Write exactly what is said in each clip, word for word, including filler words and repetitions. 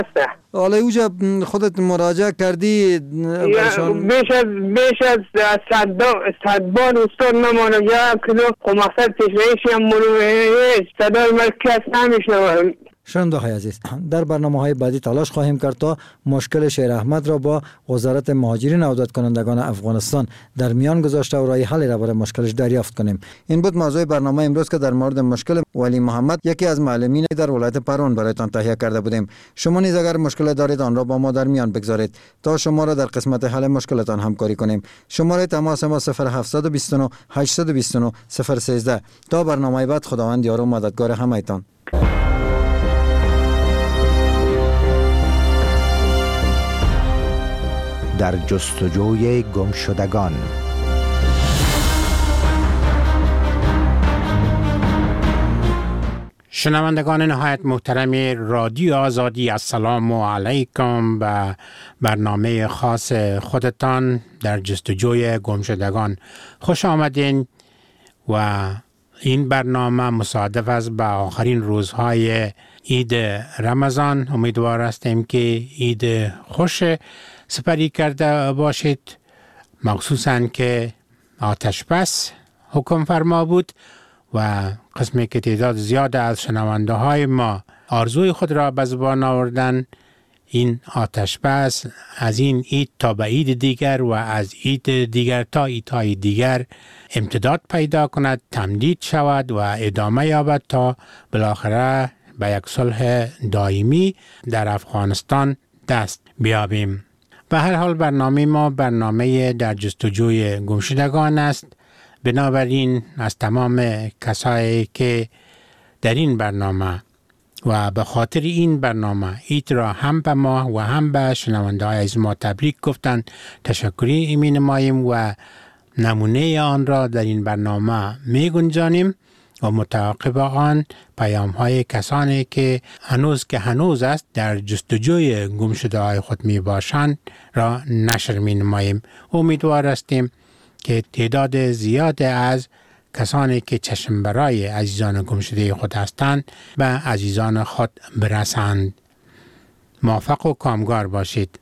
حالا اوجا خودت مراجعه کردی برشان؟ بیش از بیش از صد صد بار استاد نمانم یا کلو خماسد تشریحی هم مروه صدای مرکز نمیشنوم. شنونده های عزیز، در برنامه های بعدی تلاش خواهیم کرد تا مشکل شیر احمد را با وزارت مهاجرین و عودت کنندگان افغانستان در میان گذاشته و راه حل را برای مشکلش دریافت کنیم. این بود موضوع برنامه امروز که در مورد مشکل ولی محمد، یکی از معلمین در ولایت پروان، برایتان تهیه کرده بودیم. شما نیز اگر مشکل دارید آن را با ما در میان بگذارید تا شما را در قسمت حل مشکلتان همکاری کنیم. شماره تماس ما صفر هفت دو نه هشت دو نه صفر یک سه. تا برنامه بعد، خداوند یار و مددگار همه‌تان. در جستجوی گمشدگان. شنوندگان نهایت محترم رادیو آزادی، السلام علیکم. به برنامه خاص خودتان در جستجوی گمشدگان خوش آمدین و این برنامه مصادف است به آخرین روزهای عید رمضان. امیدوار هستیم که عید خوش سپری کرده باشید، مخصوصاً که آتش بس حکم فرما بود و قسمی که تعداد زیاد از شنونده های ما آرزوی خود را به زبان آوردن این آتش بس از این عید تا به عید دیگر و از عید دیگر تا عیدهای دیگر امتداد پیدا کند، تمدید شود و ادامه یابد تا بالاخره به یک صلح دائمی در افغانستان دست بیابیم. به هر حال برنامه ما برنامه در جستجوی گمشدگان است. بنابراین از تمام کسایی که در این برنامه و به خاطر این برنامه عید را هم به ما و هم به شنونده های از ما تبریک گفتن تشکری می نماییم و نمونه آن را در این برنامه می گنجانیم و متعاقب آن پیام های کسانی که هنوز که هنوز است در جستجوی گمشده های خود می باشند را نشر می نماییم. امیدوار هستیم که تعداد زیاد از کسانی که چشم برای عزیزان گمشده خود هستند به عزیزان خود برسند. موفق و کامگار باشید.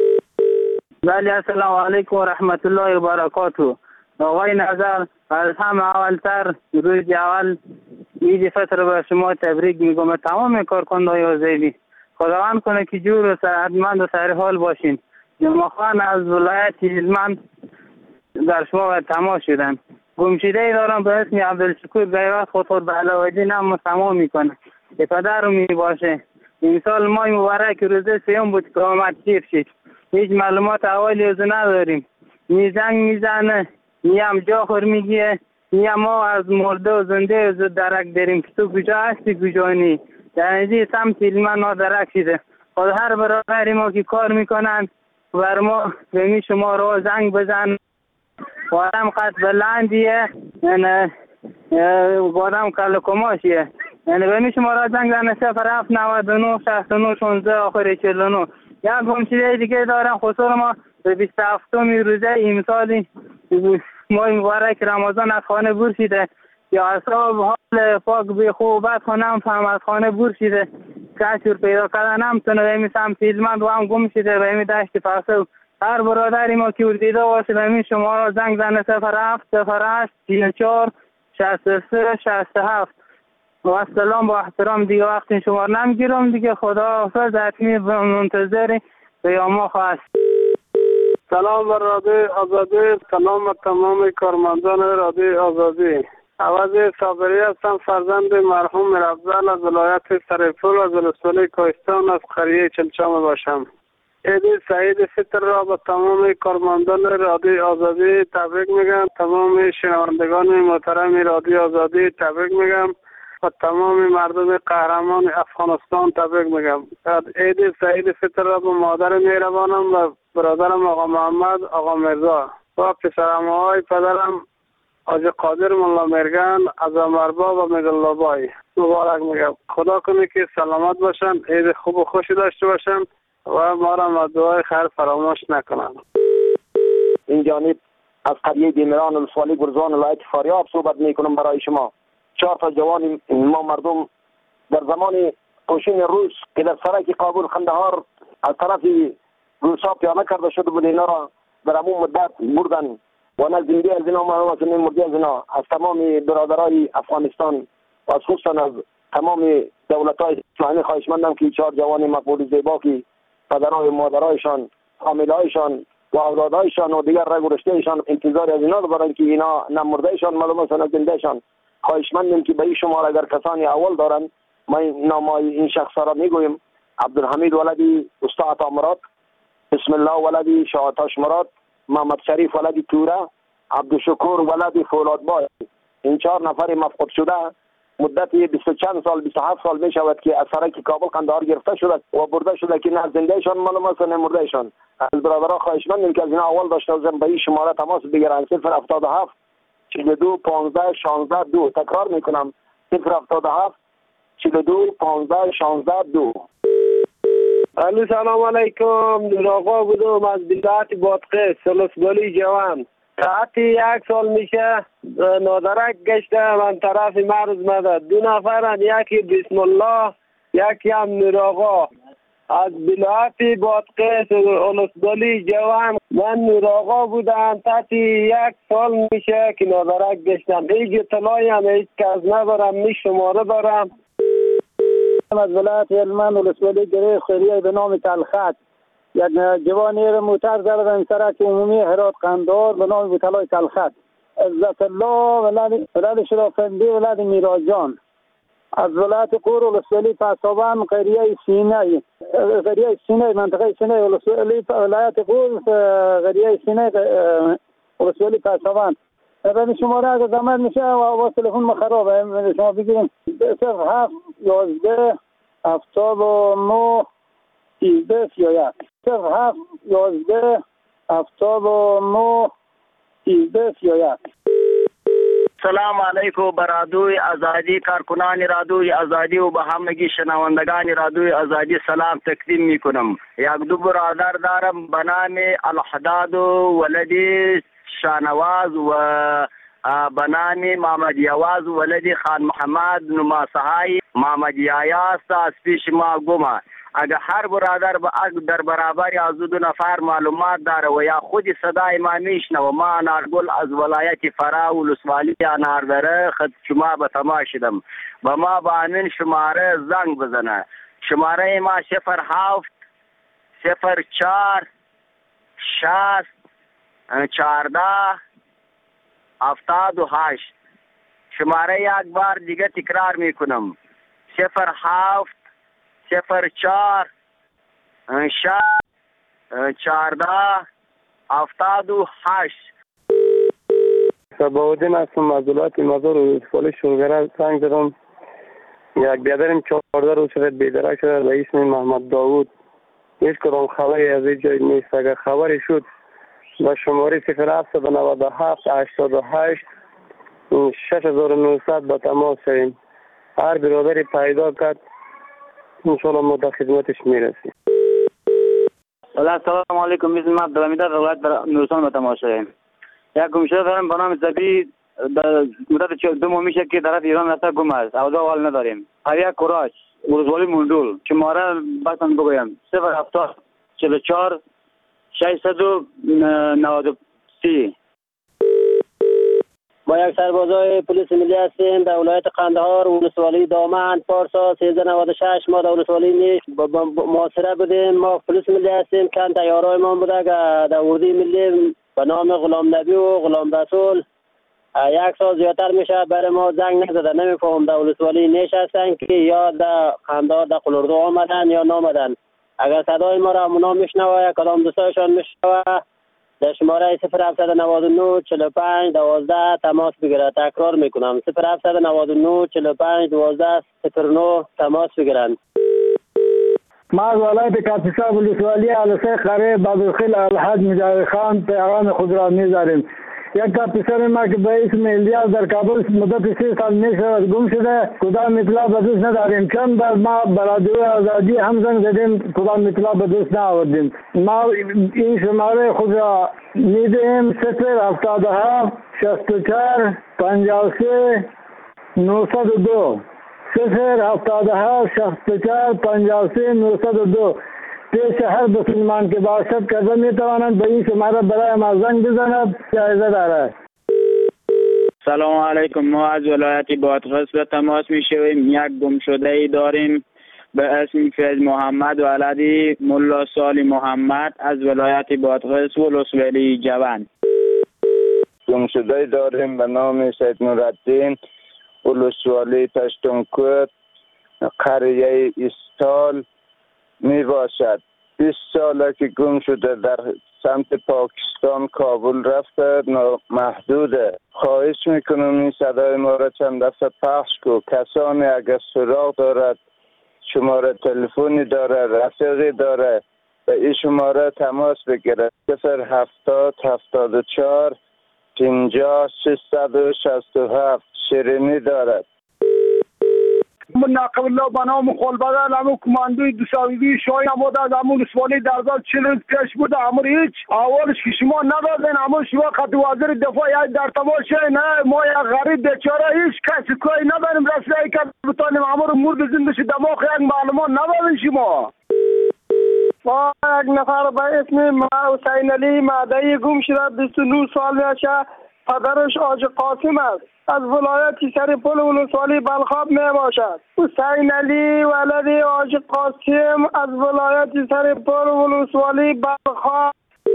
بله، السلام علیکم و رحمت الله و برکاته. آقای نظر، از همه اولتر روز اول عید فطر به شما تبریک میگم. تمام کارکنان آزادی خداوند کنه که جور و صحتمند و سر حال باشین. جمعه خان از ولایت هلمند در شما و تماس شدن. گمشده دارم به اسم عبدالشکور غیرت خود به علاوه نام تمام میکنه. پدر رو می باشه. این سال ماه مبارک روزه سیوم بود که آمد شیر شد. هیچ معلومات اولی از نداریم. می زنگ میزنه، میم جا خور میگیه، میم ما از مرده و زنده از درک داریم که تو کجا هستی کجا نی. در اینجا سمت علمان ما درک شده. خود هر برادری ما که کار میکنن بر ما به شما رو زنگ بزن. وادم قد بلندیه یعنی وادم کلکماشیه یعنی به شما را زنگ زنه صفر هفت نود و نه شصت و نه شانزده آخر چهل و نه. یک گمشده دیگه دارم خصوصا ما به بیست و هفتم روزه امسال ماه مبارک رمضان از خانه بور شده یا اصحاب حال پاک به خوبت خانم فهم از خانه بور شده کشور پیدا کردن هم تونه به می سمت هلمند و هم گم شده به می دشت پسو. هر برادری ما که دیده باشه به می شما را زنگ زنه صفر هفت صفر هشت سی چهار شصت و سه شصت و هفت. و السلام با احترام دیگه وقتی شما را نمیگیرم دیگه. خدا حافظ. حتمی منتظر پیام خواست. سلام بر رادیو آزادی، سلام بر تمام کارمندان رادیو آزادی. عوض صابری هستم، فرزند مرحوم میرافضل از ولایت سرپل از ولسوالی کوهستان از قریه چلچام باشم. عید سعید فطر را به تمام کارمندان رادیو آزادی تبریک میگم. تمام شنوندگان محترم رادیو آزادی تبریک میگم و تمام مردم قهرمان افغانستان تبریک میگم. عید سعید فطر را به مادر مهربانم و برادرم آقا محمد آقا مرزا و پسرم های پدرم حاج قادر ملا مرگن از امربا و مدلابای مبارک میگم. خدا کنه که سلامت باشن، عید خوب و خوشی داشته باشن و ما را از دعای خیر فراموش نکنن. این جانب از قریه بیمران ولسوالی گرزان ولایت فاریاب صحبت میکنم برای شما. چهار تا جوان ما مردم در زمان پوشین روس که در سرک کابل قندهار از طرف روسا پیانه کرده شده بود، اینا را در همون مدت بردن و نه زنده از اینا معلوم است نه مرده از اینا. از تمام برادرای افغانستان و از خصوصا از تمام دولت‌های اسلامی خواهشمندم که چهار جوان مقبول زیبا که پدرای مادرایشان فامیلایشان و اولادایشان و دیگر رگ و رشتهشان انتظار از اینا دارن که اینا نه مردهشان معلوم است نه زندهشان. خواهشمندم که به این شمار اگر کسانی اول دارن ما نامای این شخص را میگویم: عبدالحمید ولدی استاد عطا مراد، بسم الله ولدی شاه مراد، محمد شریف ولدی توره، عبدالشکور ولدی فولادبای. این چهار نفر مفقود شده مدت بیست و چند سال بیست و هفت سال می شود که از سرک کابل قندهار گرفته شده و برده شده که نه زندهشان معلوم است نه مردهشان. از برادرها خواهشمندیم که از اینا اول داشته باشن به این شماره تماس بگیرن: صفر هفتاد و هفت چهل و دو پانزده شانزده دو. تکرار میکنم: صفر هفتاد و هفت چهل و دو پانزده شانزده دو. الو سلام علیکم. نور آقا بودم از ولایت بادغیس سلسبالی جوان. ساعت یک سال میشه نادرک گشته من طرف مرز مدد. دو نفرن، یکی بسم الله یکی هم نور آقا از ولایت بادغیس سلسبالی جوان. من نور آقا بودم تحت یک سال میشه که نادرک گشتم. هیچ اطلاعی هم هیچ کس ندارم، می شماره دارم. از ولایت هلمند ولسوالی گره خیریه به نام تلخط یک جوانی را موتر زدن سرک عمومی هرات قندهار به نام بوتلای تلخط. عزت الله ولد ولد شرافندی ولد میراجان از ولایت قور ولسوالی پسابان قریه سینه قریه سینه منطقه سینه ولسوالی ولایت قور قریه سینه ولسوالی پسابان. به شماره اگر زمان میشه و تلفن ما خرابه شما بگیریم: صفر هفت یازده هفتاد و نه سیزده سی و یک. صفر هفت یازده هفتاد و نه سیزده سی و یک. سلام علیکم بر رادیوی آزادی، کارکنان رادیوی آزادی و به همگی شنوندگان رادیوی آزادی سلام تقدیم میکنم. یک دو برادر دارم به نام الحداد ولدی شانواز و به نام محمد یواز ولدی خان محمد نماسهای محمد یایاست از پیش ما گمه. اگر هر برادر با در برابر از دو نفر معلومات داره و یا خود صدای ما میشنه و ما انارگل از ولایت فرا ولسوالی اناردره خد شما به تماش شدم و ما با همین شماره زنگ بزنه. شماره ما صفر هفت صفر چهار شصت چهارده هفتاد و هشت. شماره یک بار دیگه تکرار میکنم: صفر هفت صفر چهار شصت چهارده هفتاد و هشت. صباحالدین هستم از ولایت مزار ولسوالی شلگره. زنگ زدم یک بیادرم چهارده روز شد بیدرک شده به اسم محمد داوود. هیچ کدام خبری از این جای نیست. اگر خبری شد با شماره صفر هفت نود و هفت هشتاد و هشت شش هزار و نهصد با تماس شویم. هر برادری پیدا کرد انشاءالله ما در خدمتش میرسیم. السلام علیکم. میزن ما عبدالحمید از ولایت نورستان به تماس شویم. یک گمشده دارم به نام زبی مدت دو ماه میشه که طرف ایران رفته گم است. اوضاع حال نداریم. قریه کوراج ولسوالی مندول. شماره باتون بگویم: صفر هفتاد چهل و چهار ششصد و نود و سه. با یک سربازای پلیس ملی هستیم در ولایت قندهار ولسوالی دامن پارسا سیزده نود و شش. ما در ولسوالی نیست محاصره بودیم. ما پلیس ملی هستیم. کن تیارای ما بوده در وردی ملی به نام غلام نبی و غلام رسول. یک سال زیادتر میشه برای ما زنگ نزده. نمیفهم در ولسوالی نشستن که یا در قندهار در قلردو آمدن یا نامدن. اگر صدای ما را اونا میشنوه کدام دوستایشان میشنوه در شماره صفر هفت نود و نه چهل و پنج دوازده تماس بگیرد. تکرار میکنم: صفر هفت نود و نه چهل و پنج دوازده صفر نه تماس بگیرند. ما از ولایت کاپیسا ولسوالی علسه قره بابالخیل الحاج مجاور خان پیغام خود را می‌داریم. یک تا پسر ما که به اسم الیاس در کابل مدت سه سال میشه گم شده، کدام اطلاع به دست نداریم. چند بار ما برادر آزادی هم زنگ زدیم، کدام اطلاع به دست نآوردیم. ما این شماره خود را میدیم: صفر هفتاد و هفت شصت و چهار پنجاه و سه نهصد و دو. صفر هفتاد و هشت شصت و چهار پنجاه و سه نهصد و دو. پیش هر مسلمان که باشد کرده می توانند به این شماره برای ما زنگ بزند، جایزه دارد. سلام علیکم. ما از ولایت بادغیس به تماس می شویم. یک گمشده ای داریم به اسم فیض محمد ولدی ملا سالی محمد از ولایت بادغیس ولسوالی جوان. گمشده ای داریم به نام سید نورالدین ولسوالی پشتونکوت قریه استال می باشد. بیست ساله که گم شده، در سمت پاکستان کابل رفته، محدوده. خواهش میکنم این صدای ما را چند دفعه پخش کو. کسانی اگر سراغ دارد، شماره تلفنی داره، رفیقی داره، به این شماره تماس بگیره. صفر هفتاد هفتاد و چهار پنجاه ششصد و شصت و هفت. شیرینی دارد. من ناقب الله به نام خلبدن همون کماندوی دوساویدی شاهی نموده از همون رسوالی درزال چلوز پیش بوده. همون هیچ اولش که شما ندادن، همون شما خط وزیر دفاع یاد در تماشه نه ما یک غریب بیچاره هیچ کسی کوی نداریم رسیایی که بتانیم همون مرد زندش دماغ یک معلومات ندادن شما. ما یک نفر به اسم ما حسین علی معدهی گم شده، بیست و نه سال میشه. پدرش آج قاسم است، از ولایت سرپل ولسوالی بلخاب می باشد. حسین علی ولدی آج قاسم از ولایت سرپل ولسوالی بلخاب.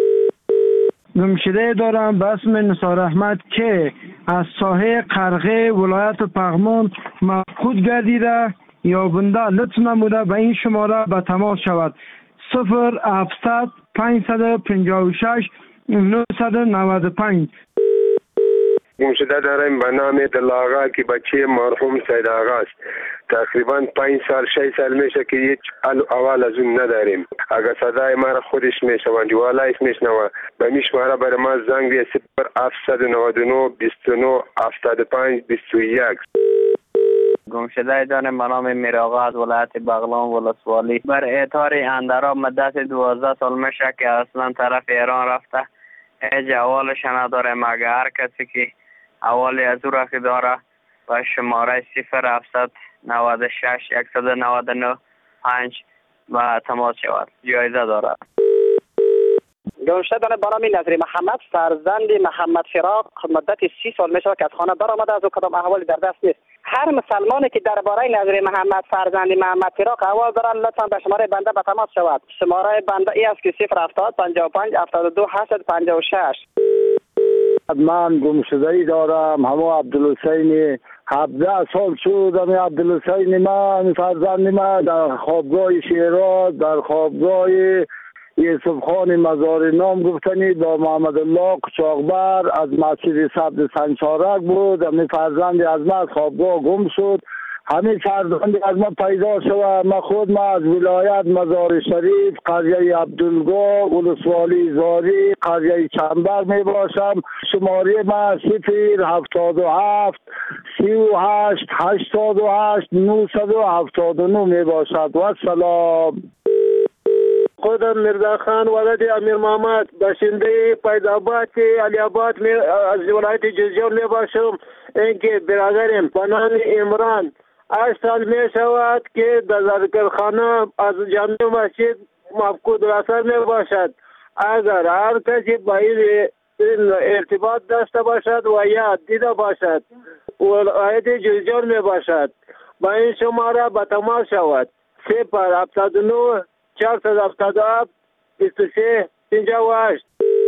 گمشده دارم به اسم نثار احمد که از ساحه قرغه ولایت پغمان مفقود گردیده یا بنده لطف نموده به این شماره به تماس شود. صفر هفتصد پانصد و پنجاه و شش نهصد و نود و پنج. گمشده داریم به نام دل آقا که بچه مرحوم سید آقا است. تقریبا پنج سال شش سال میشه که هیچ اول از اون نداریم. اگر صدای ما را خودش میشوند والایش میشنوه به میشماره برای ما زنگ بیه. صفر هفتصد و نود و نه بیست و نه هفتاد و پنج بیست و یک. گمشده داریم به نام میر آقا از ولایت بغلان ولسوالی. بر اعتار اندرا مدت دوازده سال میشه که اصلا طرف ایران رفته. هیچ اولش نداره مگر هر کسی که اولی از او را که داره و شماره صفر هفتصد نود و شش صد و نود و نه پنج و تماس شود، جایزه داره. گمشده دارم به نام نظری محمد فرزند محمد فراق. مدت سی سال میشه که از خانه برآمده، از او کدام احوالی در دست نیست. هر مسلمانی که درباره نظری محمد فرزند محمد فراق احوال دارن لطفا به شماره بنده به تماس شود. شماره بنده ای است که صفر هفتاد پنجاه و پنج هفتاد و دو هشتصد و پنجاه و شش. من گمشده ای دارم همون عبدالحسین. هفده سال شد همین عبدالحسین من فرزند من در خوابگاه شیراز در خوابگاه یوسف خان مزار نام گفتنی با محمد الله قچاقبر از مسجد سبز سنچارک بود. همین فرزند از من از خوابگاه گم شد. همین فرزند از من پیدا شد. من خود من از ولایت مزار شریف قریه عبدالگاه ولسوالی زاری قریه چنبر می باشم. شماره من صفر هفتاد و هفت سی و هشت هشتاد و هشت نهصد و هفتاد و نه می باشد. و سلام. خودم مرزا خان ولد امیر محمد باشنده فیض‌آباد علی آباد از ولایت جوزجان می باشم. اینکه برادرم به نام عمران هشت سال می شود که در ذکرخانه از جامع مسجد مفقود الاثر می باشد. اگر هر کسی با این ارتباط داشته باشد و یا دیده باشد ولایت جوزجان می باشد با این شماره به تماس شود. صفر هفتاد و نه چهارصد و هفتاد و هفت بیست و سه پنجاه و هشت.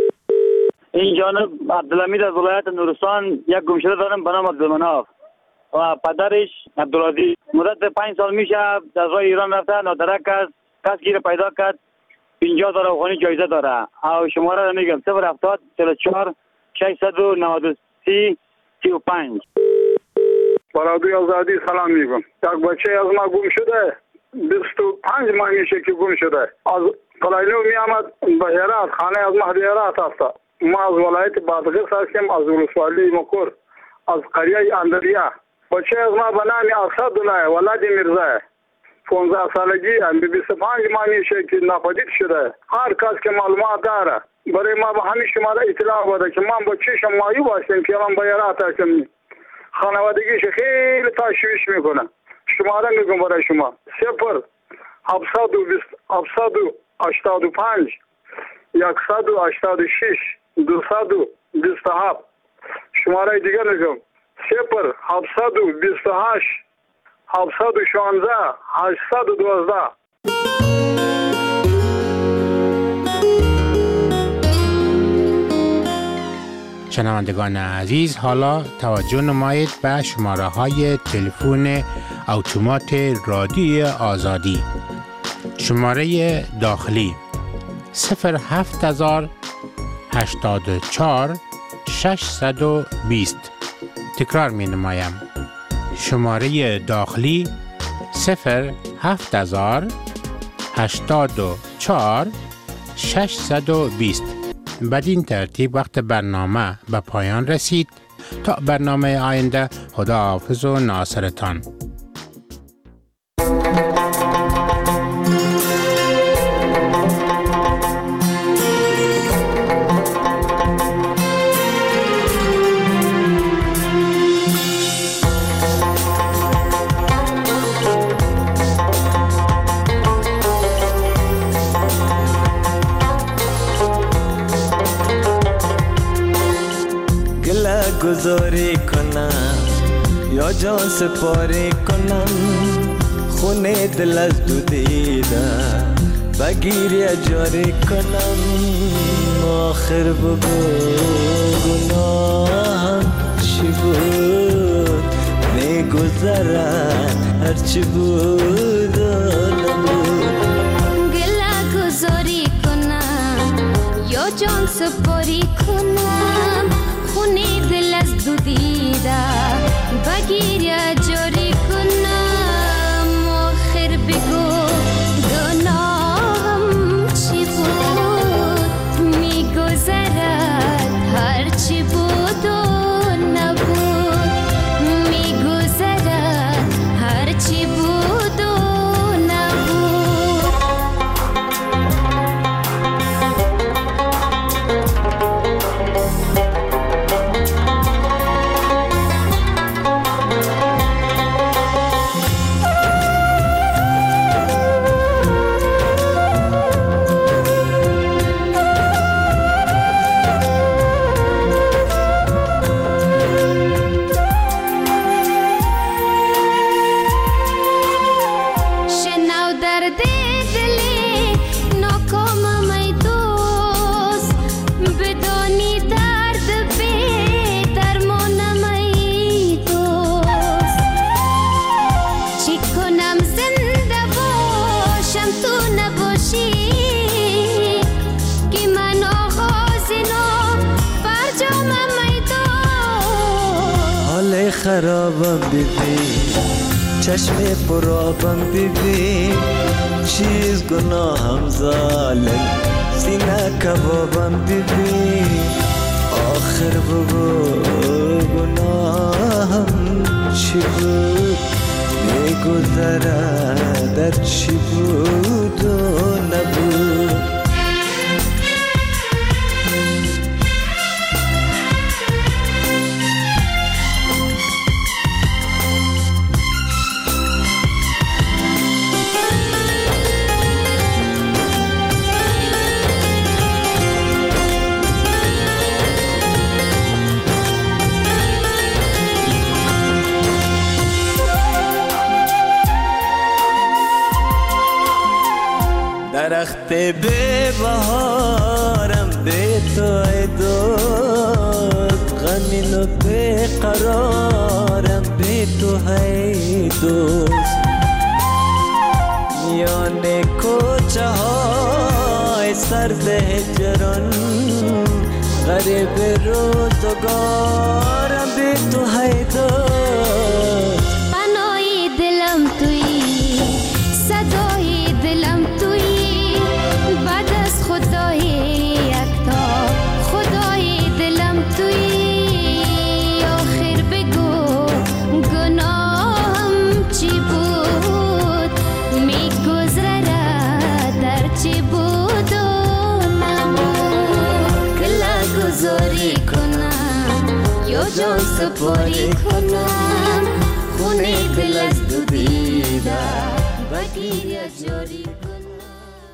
این جانب عبدالحمید از ولایت نورستان یک گمشده دارم به نام عبدالمناف و پدرش عبدالعزیز. مدت پنج سال میشه از راه ایران رفته، نادرک است، کس گیر پیدا کرد، پنجاه هزار افغانی جایزه داره. او شماره را میگم صفر هفتاد چهل و چهار ششصد و نود و سه سی و پنج. برادوی آزادی سلام میگم. یک بچه از ما گم شده، بیست و پنج ماه میشه که گم شده. از قلعه‌نو می آمد به هرات، خانه از مهدی هرات است. ما از ولایت بادغیس هستیم، از ولسوالی مکور، از قریه اندریه. بچه از ما به نام اسدالله ولد میرزا پانزده سالگی هم بیست و پنج ماه میشه که ناپدید شده. هر کس که معلومات داره برای ما به همین شماره اطلاع بده که من با چشم مایوب هستم که من به هرات هستم. خانوادگیش خیلی تشویش میکنه. شماره میگم برای شما صفر هفتصد و بیست هفتصد و هشتاد و پنج یکصد و هشتاد و شش دویست و بیست و هفت. شماره دیگر میگم صفر هفتصد و بیست و هشت هفتصد و شانزده هشتصد و دوازده. شنوندگان عزیز، حالا توجه نمایید به شماره های تلفن اتومات رادیوی آزادی. شماره داخلی صفر هفت هزار هشتاد و چهار ششصد و بیست. تکرار می نمایم. شماره داخلی صفر هفت هزار هشتاد و چهار ششصد و بیست. بدین ترتیب وقت برنامه به پایان رسید. تا برنامه آینده، خدا حافظ و ناصرتان. گذاری کنم یا جان سپاری کنم، خونه دل از دو دیده بگیر یا جاری کنم. آخر بگو گناهم چی بود، میگذرد هرچی بود و نبود. گله گذاری کنم یا جان سپاری کنم، خونه دل از دو دیده بگیر یا جاری کنم. آخر بگو گناهم چی بود، میگذرد هرچی بود و نبود. میگذرد هرچی بود و نبود. خرابم ببین، چشم پرابم ببین، چیز گناهم ظالم، سینه کبابم ببین. آخر بگو گناهم چی بود، میگذرد در چی بود و نبود. درخت به بهارم به تو ای دوست، غمین و به قرارم به تو ای دوست. میان کوچه های سرد هجران، غریب روزگارم به تو ای دوست. پناهی دلم تویی، صدای دلم تویی، بعد از خدای یکتا خدای دلم تویی. آخر بگو گناهم چی بود، میگذرد در چی بود و نبود. گله گذاری کنم یا جان سپاری کنم، خونه دل از دو دیده بگیر یا جوری